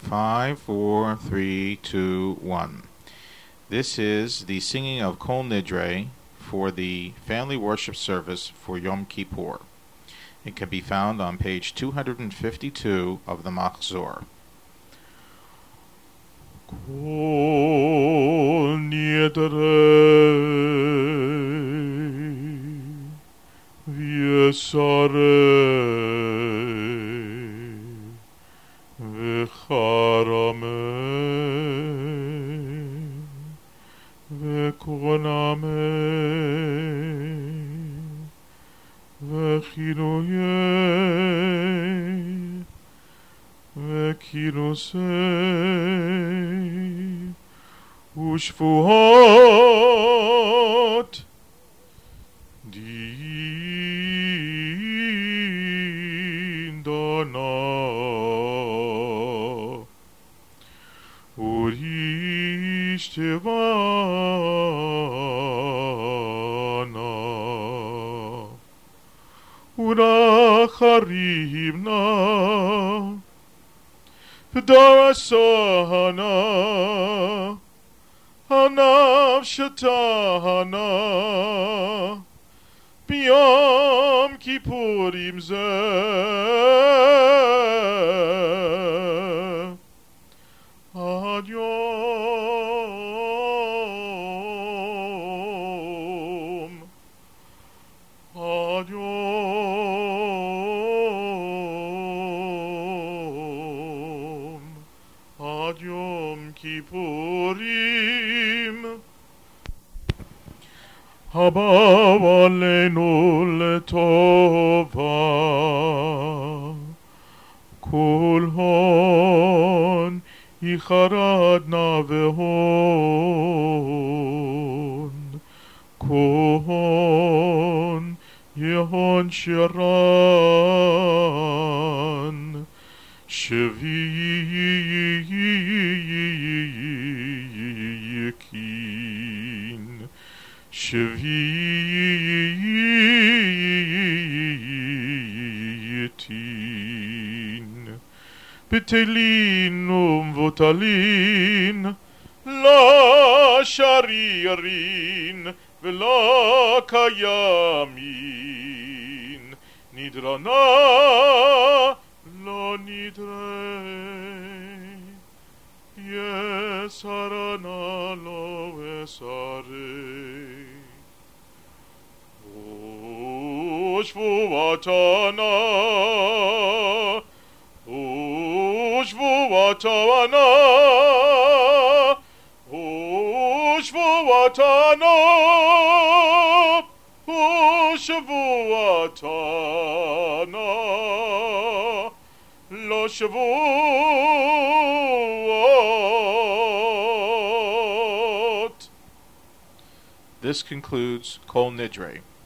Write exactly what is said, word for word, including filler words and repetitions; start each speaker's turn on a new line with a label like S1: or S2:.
S1: Five, four, three, two, one. This is the singing of Kol Nidre for the family worship service for Yom Kippur. It can be found on page two hundred fifty-two of the Machzor.
S2: Kol Nidre v'yesarei v'charamei v'konamei v'chiruyei v'kirusei u'shvuot din dana ur'ishtevana ur'acharivna v'darasana hanafshatana b'yom kippurim zeh ad yom ad yom ad yom kippurim Habav aleinu letova kol hon yicharadna vehon kohon yehon shiran shvikin Shvitin Betelin umvotalin La sharirin Vela kayamin Nidrana Lo nidre Yesarana lo esare Ushvuatana Ushvuatana Ushvuatana Ushvuatana Lo shvuot.
S1: This concludes Kol Nidre.